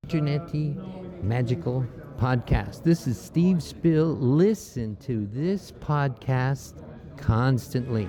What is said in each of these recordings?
Internety Magical Podcast. This is Steve Spill. Listen to this podcast constantly.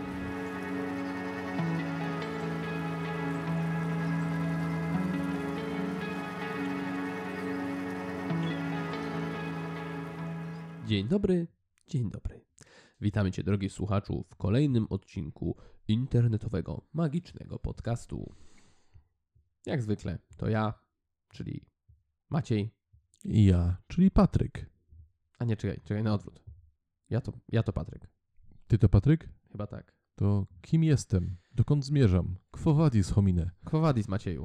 Dzień dobry, dzień dobry. Witamy Cię, drogi słuchaczu, w kolejnym odcinku internetowego, magicznego podcastu. Jak zwykle, to ja, czyli Maciej. I ja, czyli Patryk. A nie, czekaj, na odwrót. Ja to Patryk. Ty to Patryk? Chyba tak. To kim jestem? Dokąd zmierzam? Quo vadis homine? Quo vadis, Macieju.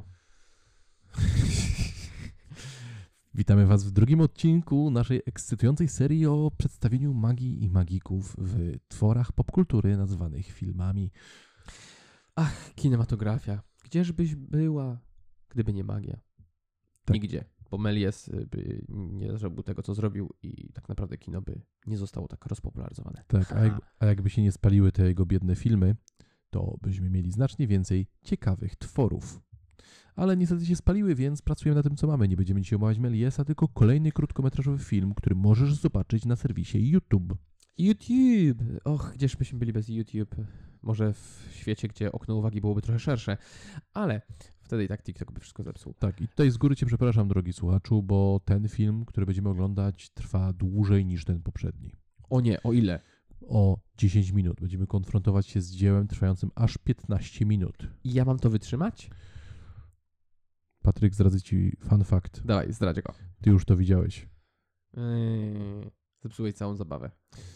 Witamy Was w drugim odcinku naszej ekscytującej serii o przedstawieniu magii i magików w tworach popkultury nazwanych filmami. Ach, kinematografia. Gdzieżbyś była, gdyby nie magia? Tak. Nigdzie. Bo Méliès by nie zrobił tego, co zrobił i tak naprawdę kino by nie zostało tak rozpopularyzowane. Tak, a jakby się nie spaliły te jego biedne filmy, to byśmy mieli znacznie więcej ciekawych tworów. Ale niestety się spaliły, więc pracujemy na tym, co mamy. Nie będziemy dzisiaj omawiać Mélièsa, tylko kolejny krótkometrażowy film, który możesz zobaczyć na serwisie YouTube. YouTube! Och, gdzież byśmy byli bez YouTube? Może w świecie, gdzie okno uwagi byłoby trochę szersze, ale wtedy i tak TikTok by wszystko zepsuł. Tak, i tutaj z góry Cię przepraszam, drogi słuchaczu, bo ten film, który będziemy oglądać, trwa dłużej niż ten poprzedni. O nie, o ile? O 10 minut. Będziemy konfrontować się z dziełem trwającym aż 15 minut. I ja mam to wytrzymać? Patryk, zdradzę Ci fun fact. Dawaj, zdradzę go. Ty już to widziałeś. Zepsułeś całą zabawę.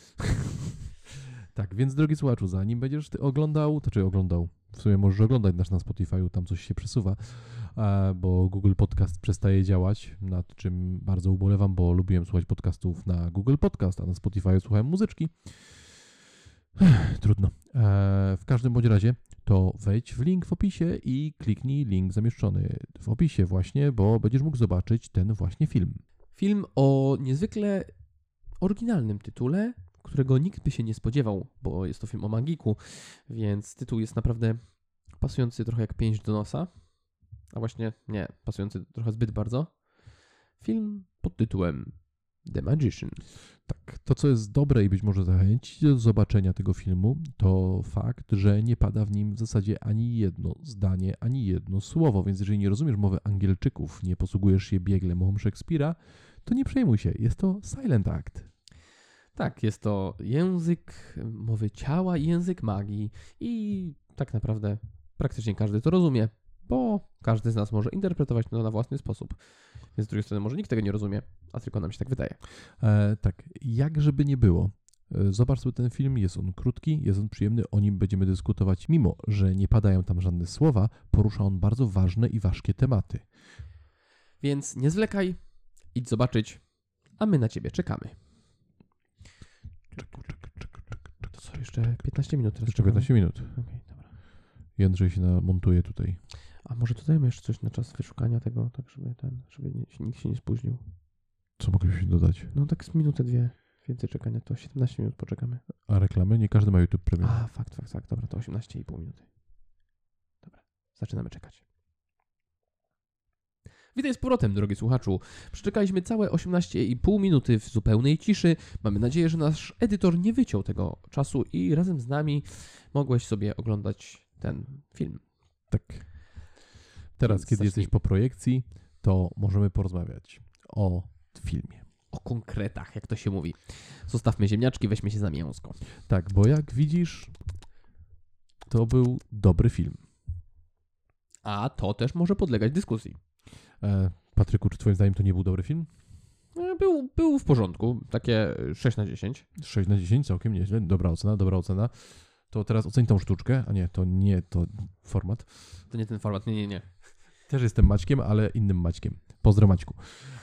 Tak, więc drogi słuchaczu, zanim będziesz Ty oglądał, w sumie możesz oglądać nas na Spotify'u, tam coś się przesuwa, bo Google Podcast przestaje działać, nad czym bardzo ubolewam, bo lubiłem słuchać podcastów na Google Podcast, a na Spotify'u słuchałem muzyczki. Trudno. W każdym bądź razie to wejdź w link w opisie i kliknij link zamieszczony w opisie właśnie, bo będziesz mógł zobaczyć ten właśnie film. Film o niezwykle oryginalnym tytule, którego nikt by się nie spodziewał, bo jest to film o magiku, więc tytuł jest naprawdę pasujący trochę jak pięść do nosa, a właśnie nie, pasujący trochę zbyt bardzo. Film pod tytułem The Magician. Tak, to co jest dobre i być może zachęcić do zobaczenia tego filmu, to fakt, że nie pada w nim w zasadzie ani jedno zdanie, ani jedno słowo, więc jeżeli nie rozumiesz mowy Angielczyków, nie posługujesz się biegle mową Szekspira, to nie przejmuj się, jest to silent act. Tak, jest to język mowy ciała i język magii i tak naprawdę praktycznie każdy to rozumie, bo każdy z nas może interpretować to na własny sposób. Więc z drugiej strony może nikt tego nie rozumie, a tylko nam się tak wydaje. Tak, jak żeby nie było, zobacz sobie ten film, jest on krótki, jest on przyjemny, o nim będziemy dyskutować, mimo że nie padają tam żadne słowa, porusza on bardzo ważne i ważkie tematy. Więc nie zwlekaj, idź zobaczyć, a my na Ciebie czekamy. To co, jeszcze 15 minut teraz? Jeszcze 15 minut. Okej, dobra. Jędrzej się namontuje tutaj. A może dodajmy jeszcze coś na czas wyszukania tego, tak żeby nikt się nie spóźnił. Co moglibyśmy dodać? No tak z minutę, dwie więcej czekania, to 17 minut poczekamy. A reklamy? Nie każdy ma YouTube Premium. A, fakt, dobra, to 18,5 minuty. Dobra, zaczynamy czekać. Witaj z powrotem, drogi słuchaczu. Przeczekaliśmy całe 18,5 minuty w zupełnej ciszy. Mamy nadzieję, że nasz edytor nie wyciął tego czasu i razem z nami mogłeś sobie oglądać ten film. Tak. Teraz, Więc kiedy jesteś po projekcji, to możemy porozmawiać o filmie. O konkretach, jak to się mówi. Zostawmy ziemniaczki, weźmy się za mięsko. Tak, bo jak widzisz, to był dobry film. A to też może podlegać dyskusji. Patryku, czy twoim zdaniem to nie był dobry film? Był w porządku, takie 6 na 10. 6 na 10, całkiem nieźle. Dobra ocena. To teraz oceń tą sztuczkę, a nie, to format. To nie ten format, nie. Też jestem Maćkiem, ale innym Maćkiem. Pozdro Maćku.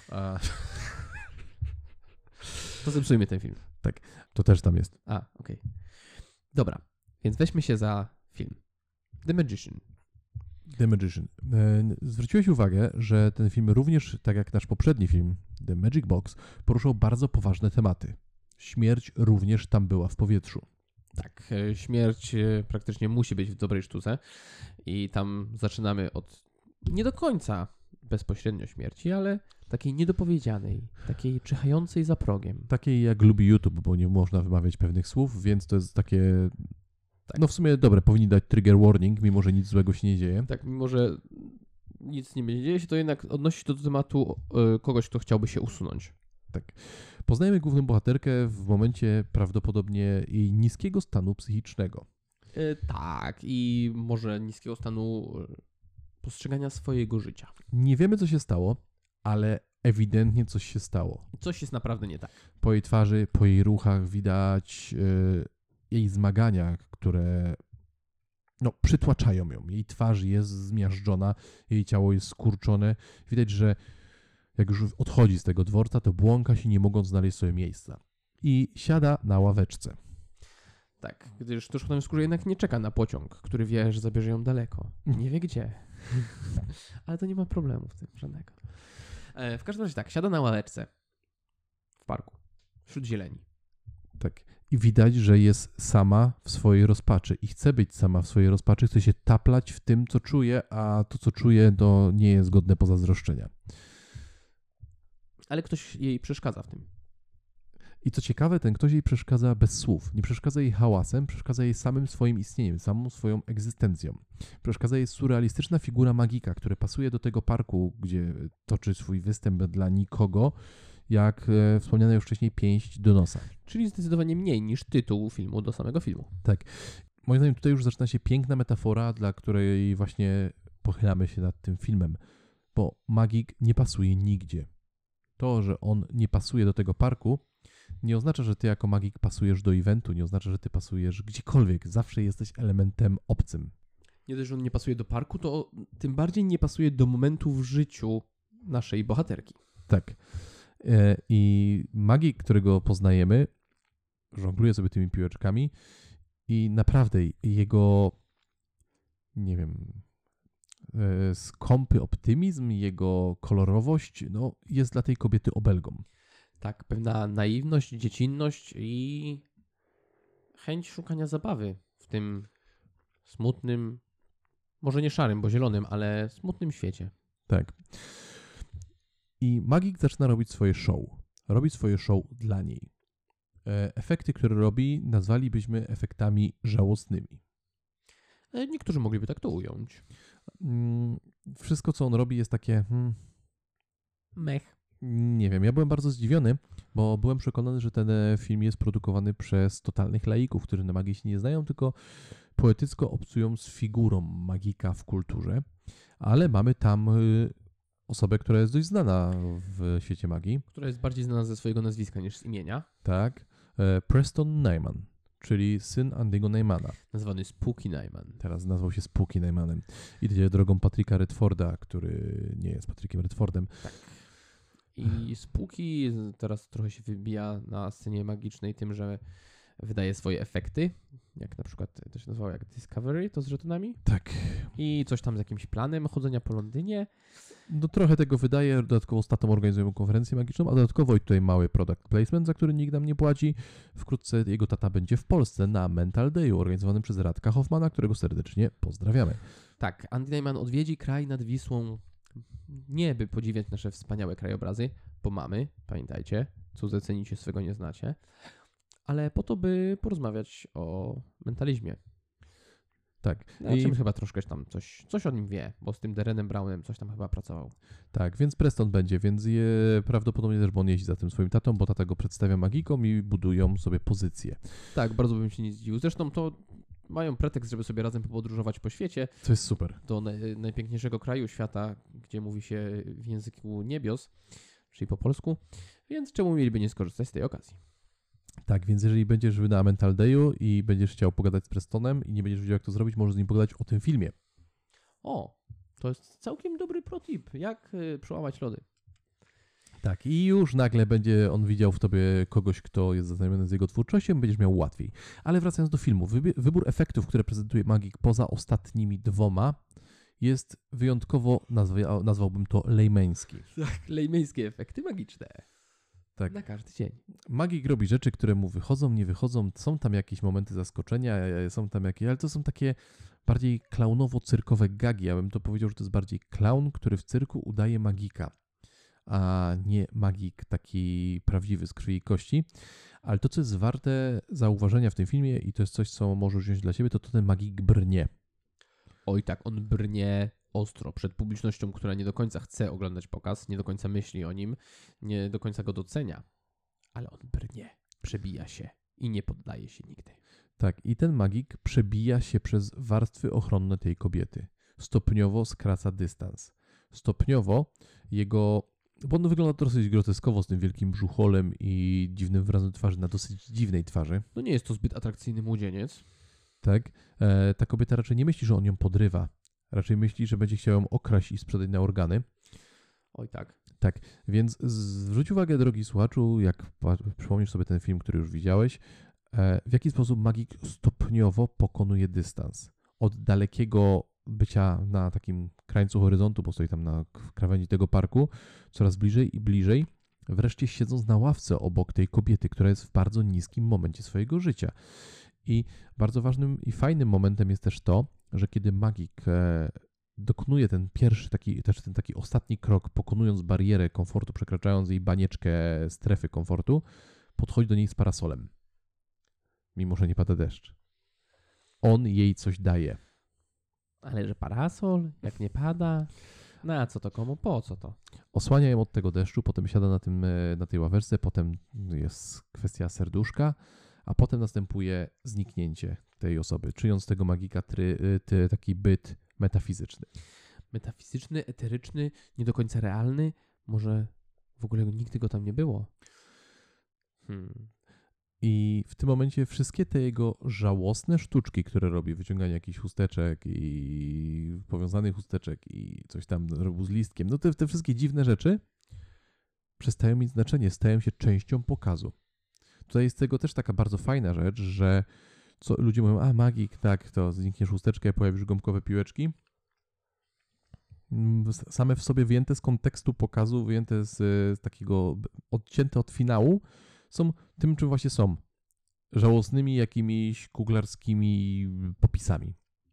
To zepsujmy ten film. Tak, to też tam jest. A, okej. Dobra, więc weźmy się za film. The Magician. The Magician. Zwróciłeś uwagę, że ten film również, tak jak nasz poprzedni film, The Magic Box, poruszał bardzo poważne tematy. Śmierć również tam była w powietrzu. Tak, śmierć praktycznie musi być w dobrej sztuce i tam zaczynamy od nie do końca bezpośrednio śmierci, ale takiej niedopowiedzianej, takiej czyhającej za progiem. Takiej jak lubi YouTube, bo nie można wymawiać pewnych słów, więc to jest takie... Tak. No w sumie dobre, powinni dać trigger warning, mimo że nic złego się nie dzieje. Tak, mimo że nic nie będzie dzieje się, to jednak odnosi to do tematu kogoś, kto chciałby się usunąć. Tak. Poznajemy główną bohaterkę w momencie prawdopodobnie jej niskiego stanu psychicznego. Tak, i może niskiego stanu postrzegania swojego życia. Nie wiemy, co się stało, ale ewidentnie coś się stało. Coś jest naprawdę nie tak. Po jej twarzy, po jej ruchach widać jej zmagania, które przytłaczają ją. Jej twarz jest zmiażdżona, jej ciało jest skurczone. Widać, że jak już odchodzi z tego dworca, to błąka się, nie mogąc znaleźć sobie miejsca. I siada na ławeczce. Tak, gdyż tuż po tym skórze jednak nie czeka na pociąg, który wie, że zabierze ją daleko. Nie wie gdzie. Ale to nie ma problemu w tym żadnego. W każdym razie tak, siada na ławeczce w parku, wśród zieleni. Tak. I widać, że jest sama w swojej rozpaczy i chce być sama w swojej rozpaczy, chce się taplać w tym, co czuje, a to, co czuje, to nie jest godne pozazdroszczenia. Ale ktoś jej przeszkadza w tym. I co ciekawe, ten ktoś jej przeszkadza bez słów. Nie przeszkadza jej hałasem, przeszkadza jej samym swoim istnieniem, samą swoją egzystencją. Przeszkadza jej surrealistyczna figura magika, która pasuje do tego parku, gdzie toczy swój występ dla nikogo, jak wspomniane już wcześniej, pięść do nosa. Czyli zdecydowanie mniej niż tytuł filmu do samego filmu. Tak. Moim zdaniem tutaj już zaczyna się piękna metafora, dla której właśnie pochylamy się nad tym filmem. Bo magik nie pasuje nigdzie. To, że on nie pasuje do tego parku, nie oznacza, że ty jako magik pasujesz do eventu, nie oznacza, że ty pasujesz gdziekolwiek. Zawsze jesteś elementem obcym. Nie dość, że on nie pasuje do parku, to tym bardziej nie pasuje do momentu w życiu naszej bohaterki. Tak. I magik, którego poznajemy, żongluje sobie tymi piłeczkami i naprawdę jego, nie wiem, skąpy optymizm, jego kolorowość, jest dla tej kobiety obelgą. Tak, pewna naiwność, dziecinność i chęć szukania zabawy w tym smutnym, może nie szarym, bo zielonym, ale smutnym świecie. Tak. I magik zaczyna robić swoje show. Robi swoje show dla niej. Efekty, które robi, nazwalibyśmy efektami żałosnymi. Niektórzy mogliby tak to ująć. Wszystko, co on robi, jest takie... Mech. Nie wiem, ja byłem bardzo zdziwiony, bo byłem przekonany, że ten film jest produkowany przez totalnych laików, którzy na magii się nie znają, tylko poetycko obcują z figurą magika w kulturze, ale mamy tam osobę, która jest dość znana w świecie magii. Która jest bardziej znana ze swojego nazwiska niż z imienia. Tak, Preston Nyman, czyli syn Andy'ego Nymana. Nazwany Spooky Nyman. Teraz nazwał się Spooky Nymanem. Idzie drogą Patricka Redforda, który nie jest Patrickiem Redfordem. Tak. I Spooky teraz trochę się wybija na scenie magicznej tym, że wydaje swoje efekty, jak na przykład to się nazywało jak Discovery, to z żetonami. Tak. I coś tam z jakimś planem chodzenia po Londynie. Trochę tego wydaje, dodatkowo z tatą organizujemy konferencję magiczną, a dodatkowo i tutaj mały product placement, za który nikt nam nie płaci. Wkrótce jego tata będzie w Polsce na Mental Dayu, organizowanym przez Radka Hoffmana, którego serdecznie pozdrawiamy. Tak, Andy Nyman odwiedzi kraj nad Wisłą, nie by podziwiać nasze wspaniałe krajobrazy, bo mamy, pamiętajcie, cudze cenicie, swego nie znacie, ale po to, by porozmawiać o mentalizmie. Tak. I chyba troszkę tam coś o nim wie, bo z tym Derenem Brownem coś tam chyba pracował. Tak, więc Preston będzie, więc prawdopodobnie też, bo on jeździ za tym swoim tatą, bo tata go przedstawia magikom i budują sobie pozycję. Tak, bardzo bym się nie zdziwił. Zresztą to mają pretekst, żeby sobie razem podróżować po świecie. To jest super. Do najpiękniejszego kraju świata, gdzie mówi się w języku niebios, czyli po polsku, więc czemu mieliby nie skorzystać z tej okazji? Tak, więc jeżeli będziesz na Mental Dayu i będziesz chciał pogadać z Prestonem i nie będziesz wiedział, jak to zrobić, możesz z nim pogadać o tym filmie. O, to jest całkiem dobry protip, jak przełamać lody. Tak, i już nagle będzie on widział w tobie kogoś, kto jest zaznajomiony z jego twórczością, będziesz miał łatwiej. Ale wracając do filmu, wybór efektów, które prezentuje magik poza ostatnimi dwoma, jest wyjątkowo, nazwałbym to lejmeński. Tak, lejmeńskie efekty magiczne. Tak. Na każdy dzień. Magik robi rzeczy, które mu wychodzą, nie wychodzą, są tam jakieś momenty zaskoczenia, są tam jakieś, ale to są takie bardziej klaunowo-cyrkowe gagi. Ja bym to powiedział, że to jest bardziej klaun, który w cyrku udaje magika, a nie magik taki prawdziwy z krwi i kości. Ale to, co jest warte zauważenia w tym filmie i to jest coś, co możesz wziąć dla siebie, to ten magik brnie. Oj tak, on brnie ostro przed publicznością, która nie do końca chce oglądać pokaz, nie do końca myśli o nim, nie do końca go docenia, ale on brnie, przebija się i nie poddaje się nigdy. Tak, i ten magik przebija się przez warstwy ochronne tej kobiety. Stopniowo skraca dystans. Stopniowo bo on wygląda dosyć groteskowo z tym wielkim brzucholem i dziwnym wyrazem twarzy, na dosyć dziwnej twarzy. No nie jest to zbyt atrakcyjny młodzieniec. Tak, ta kobieta raczej nie myśli, że on ją podrywa. Raczej myśli, że będzie chciał ją okraść i sprzedać na organy. Oj tak. Tak, więc zwróć uwagę, drogi słuchaczu, jak przypomnisz sobie ten film, który już widziałeś, w jaki sposób magik stopniowo pokonuje dystans. Od dalekiego bycia na takim krańcu horyzontu, bo stoi tam na krawędzi tego parku, coraz bliżej i bliżej, wreszcie siedząc na ławce obok tej kobiety, która jest w bardzo niskim momencie swojego życia. I bardzo ważnym i fajnym momentem jest też to, że kiedy magik dokonuje ten pierwszy, ten taki ostatni krok, pokonując barierę komfortu, przekraczając jej banieczkę strefy komfortu, podchodzi do niej z parasolem, mimo że nie pada deszcz. On jej coś daje. Ale że parasol, jak nie pada, na co to komu, po co to? Osłania ją od tego deszczu, potem siada na tej ławeczce, potem jest kwestia serduszka, a potem następuje zniknięcie tej osoby, czyniąc z tego magika taki byt metafizyczny. Metafizyczny, eteryczny, nie do końca realny, może w ogóle nigdy go tam nie było. I w tym momencie wszystkie te jego żałosne sztuczki, które robi, wyciąganie jakichś chusteczek i powiązanych chusteczek i coś tam robił z listkiem, no te wszystkie dziwne rzeczy przestają mieć znaczenie, stają się częścią pokazu. Tutaj jest tego też taka bardzo fajna rzecz, że ludzie mówią, a magik, tak, to znikniesz chusteczkę, pojawisz gumkowe piłeczki. Same w sobie wyjęte z kontekstu pokazu, wyjęte z takiego, odcięte od finału, są tym, czym właśnie są. Żałosnymi jakimiś kuglarskimi popisami.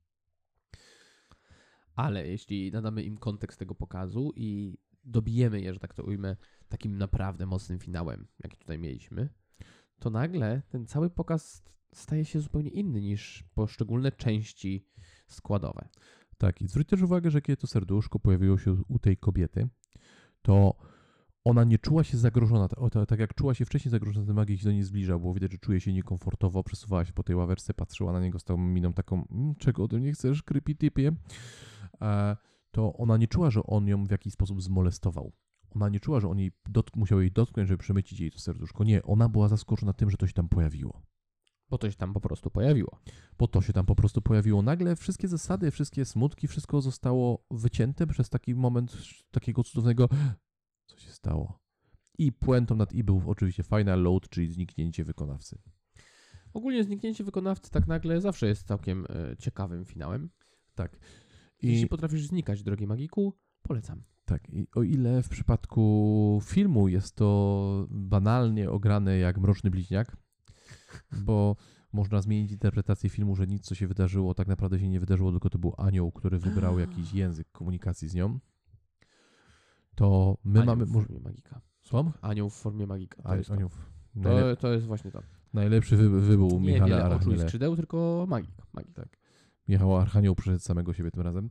Ale jeśli nadamy im kontekst tego pokazu i dobijemy je, że tak to ujmę, takim naprawdę mocnym finałem, jaki tutaj mieliśmy, to nagle ten cały pokaz staje się zupełnie inny niż poszczególne części składowe. Tak, i zwróć też uwagę, że kiedy to serduszko pojawiło się u tej kobiety, to ona nie czuła się zagrożona, tak jak czuła się wcześniej zagrożona, ten magik się do niej zbliżał, było widać, że czuje się niekomfortowo, przesuwała się po tej ławeczce, patrzyła na niego z tą miną taką, czego ode mnie chcesz, creepy typie, to ona nie czuła, że on ją w jakiś sposób zmolestował. Ona nie czuła, że on musiał jej dotknąć, żeby przemycić jej to serduszko. Nie, ona była zaskoczona tym, że to się tam pojawiło. Bo to się tam po prostu pojawiło. Bo to się tam po prostu pojawiło. Nagle wszystkie zasady, wszystkie smutki, wszystko zostało wycięte przez taki moment takiego cudownego, co się stało. I puentą nad i był oczywiście final load, czyli zniknięcie wykonawcy. Ogólnie zniknięcie wykonawcy tak nagle zawsze jest całkiem ciekawym finałem. Tak. Jeśli potrafisz znikać, drogi magiku, polecam. Tak, i o ile w przypadku filmu jest to banalnie ograne jak Mroczny Bliźniak, bo można zmienić interpretację filmu, że nic, co się wydarzyło, tak naprawdę się nie wydarzyło, tylko to był anioł, który wybrał jakiś język komunikacji z nią, to my Anioł mamy... w formie magika. Słucham? Anioł w formie magika. To jest właśnie to. Najlepszy wybuł Nie Michała wiele oczu i Archanioła. skrzydeł, tylko magik. Tak. Michał Archanioł przyszedł samego siebie tym razem.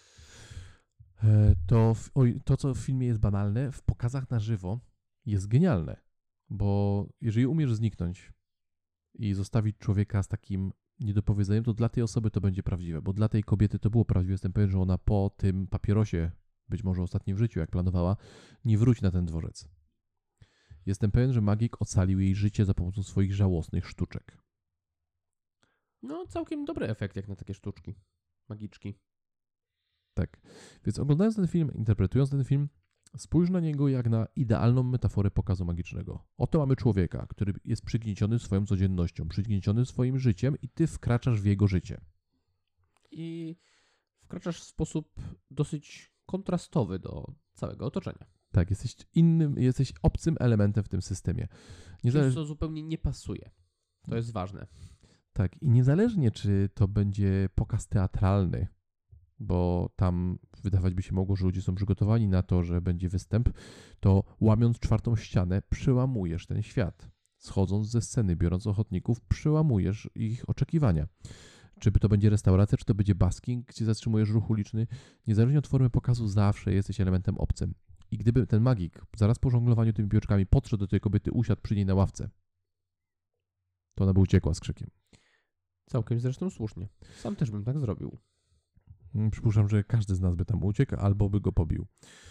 To, co w filmie jest banalne, w pokazach na żywo jest genialne, bo jeżeli umiesz zniknąć i zostawić człowieka z takim niedopowiedzeniem, to dla tej osoby to będzie prawdziwe, bo dla tej kobiety to było prawdziwe. Jestem pewien, że ona po tym papierosie, być może ostatnim w życiu, jak planowała, nie wróci na ten dworzec. Jestem pewien, że magik ocalił jej życie za pomocą swoich żałosnych sztuczek. No, całkiem dobry efekt jak na takie sztuczki magiczki. Tak. Więc oglądając ten film, interpretując ten film, spójrz na niego jak na idealną metaforę pokazu magicznego. Oto mamy człowieka, który jest przygnieciony swoją codziennością, przygnieciony swoim życiem i ty wkraczasz w jego życie. I wkraczasz w sposób dosyć kontrastowy do całego otoczenia. Tak, jesteś obcym elementem w tym systemie. To zupełnie nie pasuje. To jest ważne. Tak, i niezależnie, czy to będzie pokaz teatralny, bo tam wydawać by się mogło, że ludzie są przygotowani na to, że będzie występ, to łamiąc czwartą ścianę, przełamujesz ten świat. Schodząc ze sceny, biorąc ochotników, przełamujesz ich oczekiwania. Czy to będzie restauracja, czy to będzie basking, gdzie zatrzymujesz ruch uliczny, niezależnie od formy pokazu, zawsze jesteś elementem obcym. I gdyby ten magik zaraz po żonglowaniu tymi piłeczkami podszedł do tej kobiety, usiadł przy niej na ławce, to ona by uciekła z krzykiem. Całkiem zresztą słusznie. Sam też bym tak zrobił. Przypuszczam, że każdy z nas by tam uciekł albo by go pobił.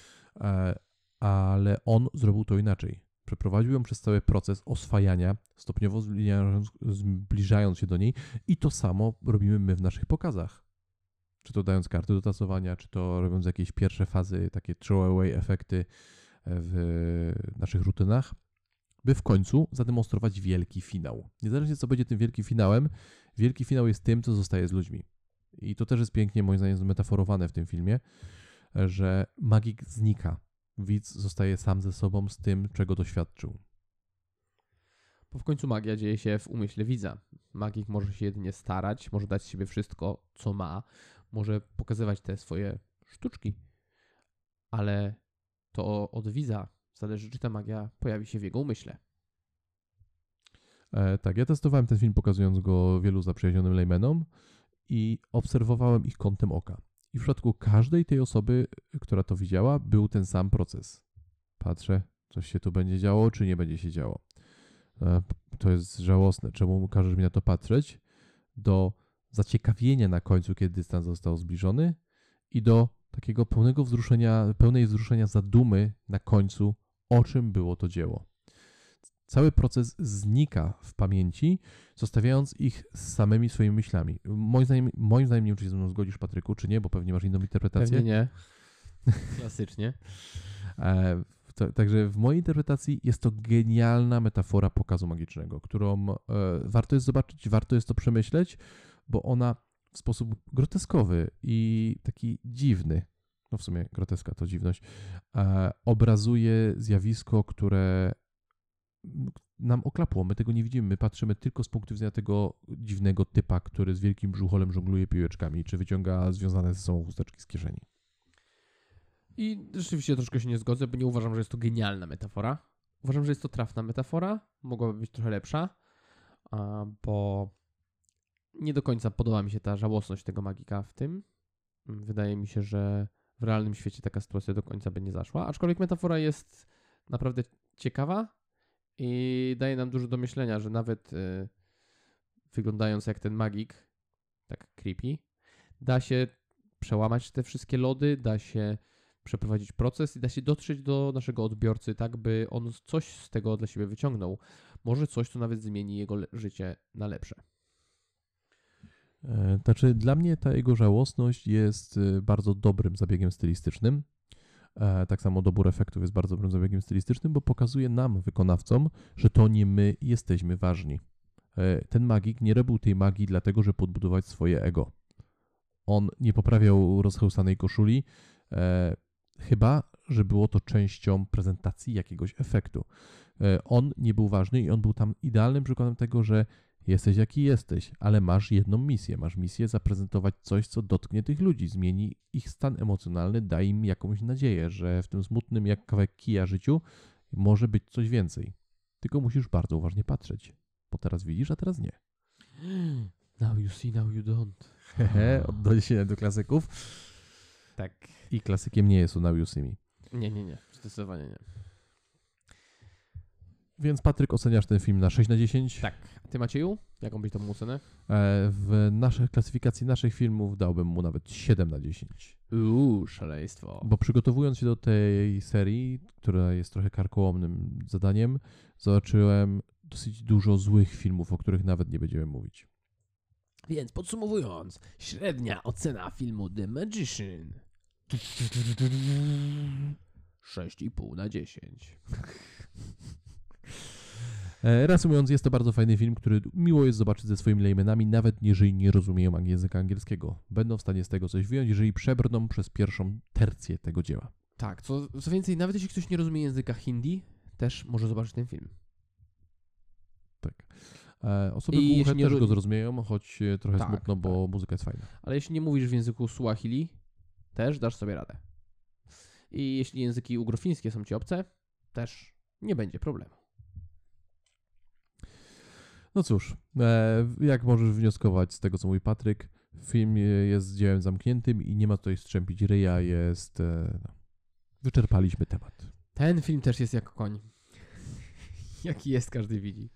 Ale on zrobił to inaczej. Przeprowadził ją przez cały proces oswajania, stopniowo zbliżając się do niej i to samo robimy my w naszych pokazach. Czy to dając karty do tasowania, czy to robiąc jakieś pierwsze fazy, takie throwaway efekty w naszych rutynach, by w końcu zademonstrować wielki finał. Niezależnie co będzie tym wielkim finałem, wielki finał jest tym, co zostaje z ludźmi. I to też jest pięknie, moim zdaniem, zmetaforowane w tym filmie, że magik znika. Widz zostaje sam ze sobą, z tym, czego doświadczył. Bo w końcu magia dzieje się w umyśle widza. Magik może się jedynie starać, może dać z siebie wszystko, co ma, może pokazywać te swoje sztuczki, ale to od widza zależy, czy ta magia pojawi się w jego umyśle. Tak, ja testowałem ten film, pokazując go wielu zaprzyjaźnionym laymanom i obserwowałem ich kątem oka. I w przypadku każdej tej osoby, która to widziała, był ten sam proces. Patrzę, coś się tu będzie działo, czy nie będzie się działo. To jest żałosne. Czemu każesz mi na to patrzeć? Do zaciekawienia na końcu, kiedy dystans został zbliżony i do takiego pełnej wzruszenia zadumy na końcu, o czym było to dzieło. Cały proces znika w pamięci, zostawiając ich z samymi swoimi myślami. Moim zdaniem nie wiem, czy się ze mną zgodzisz, Patryku, czy nie, bo pewnie masz inną interpretację. Pewnie nie. Klasycznie. Także w mojej interpretacji jest to genialna metafora pokazu magicznego, którą warto jest zobaczyć, warto jest to przemyśleć, bo ona w sposób groteskowy i taki dziwny, no w sumie groteska to dziwność, obrazuje zjawisko, które nam oklapło, my tego nie widzimy, my patrzymy tylko z punktu widzenia tego dziwnego typa, który z wielkim brzucholem żongluje piłeczkami, czy wyciąga związane ze sobą chusteczki z kieszeni. I rzeczywiście troszkę się nie zgodzę, bo nie uważam, że jest to genialna metafora. Uważam, że jest to trafna metafora, mogłaby być trochę lepsza, bo nie do końca podoba mi się ta żałosność tego magika w tym. Wydaje mi się, że w realnym świecie taka sytuacja do końca by nie zaszła, aczkolwiek metafora jest naprawdę ciekawa i daje nam dużo do myślenia, że nawet wyglądając jak ten magik, tak creepy, da się przełamać te wszystkie lody, da się przeprowadzić proces i da się dotrzeć do naszego odbiorcy tak, by on coś z tego dla siebie wyciągnął. Może coś, co nawet zmieni jego życie na lepsze. Znaczy, dla mnie ta jego żałosność jest bardzo dobrym zabiegiem stylistycznym. Tak samo dobór efektów jest bardzo dobrym zabiegiem stylistycznym, bo pokazuje nam, wykonawcom, że to nie my jesteśmy ważni. Ten magik nie robił tej magii dlatego, żeby podbudować swoje ego. On nie poprawiał rozchełstanej koszuli, chyba że było to częścią prezentacji jakiegoś efektu. On nie był ważny i on był tam idealnym przykładem tego, że jesteś jaki jesteś, ale masz jedną misję. Masz misję zaprezentować coś, co dotknie tych ludzi, zmieni ich stan emocjonalny, da im jakąś nadzieję, że w tym smutnym jak kawałek kija życiu może być coś więcej. Tylko musisz bardzo uważnie patrzeć, bo teraz widzisz, a teraz nie. Now you see, now you don't. Odniesienie do klasyków. Tak. I klasykiem nie jest Now You See Me. Nie. Zdecydowanie nie. Więc Patryk, oceniasz ten film na 6/10? Tak. A ty, Macieju? Jaką byś tam ocenę? W naszej klasyfikacji naszych filmów dałbym mu nawet 7/10. Szaleństwo. Bo przygotowując się do tej serii, która jest trochę karkołomnym zadaniem, zobaczyłem dosyć dużo złych filmów, o których nawet nie będziemy mówić. Więc podsumowując, średnia ocena filmu The Magician 6,5/10. Reasumując, jest to bardzo fajny film, który miło jest zobaczyć ze swoimi laymanami, nawet jeżeli nie rozumieją języka angielskiego. Będą w stanie z tego coś wyjąć, jeżeli przebrną przez pierwszą tercję tego dzieła. Tak, co więcej, nawet jeśli ktoś nie rozumie języka hindi, też może zobaczyć ten film. Tak. Osoby I głuche jeśli nie też ru- go zrozumieją, choć trochę Tak, smutno, bo muzyka jest fajna. Ale jeśli nie mówisz w języku Suahili, też dasz sobie radę. I jeśli języki ugrofińskie są ci obce, też nie będzie problemu. No cóż, jak możesz wnioskować z tego, co mówi Patryk, film jest dziełem zamkniętym i nie ma tutaj strzępić ryja, wyczerpaliśmy temat. Ten film też jest jak koń. Jaki jest, każdy widzi.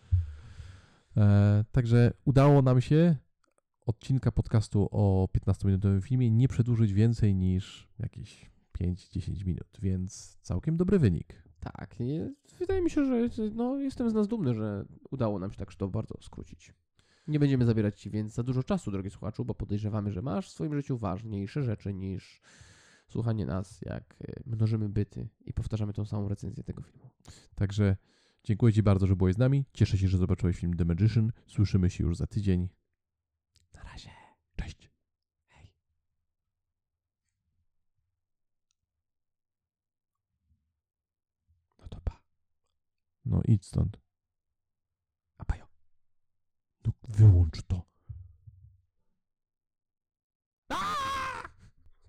Także udało nam się odcinka podcastu o 15-minutowym filmie nie przedłużyć więcej niż jakieś 5-10 minut, więc całkiem dobry wynik. Tak, wydaje mi się, że jestem z nas dumny, że udało nam się tak to bardzo skrócić. Nie będziemy zabierać ci więc za dużo czasu, drogi słuchaczu, bo podejrzewamy, że masz w swoim życiu ważniejsze rzeczy niż słuchanie nas, jak mnożymy byty i powtarzamy tą samą recenzję tego filmu. Także dziękuję Ci bardzo, że byłeś z nami. Cieszę się, że zobaczyłeś film The Magician. Słyszymy się już za tydzień. Na razie. Cześć. Hej. No to pa. No idź stąd. A pajo. No wyłącz to.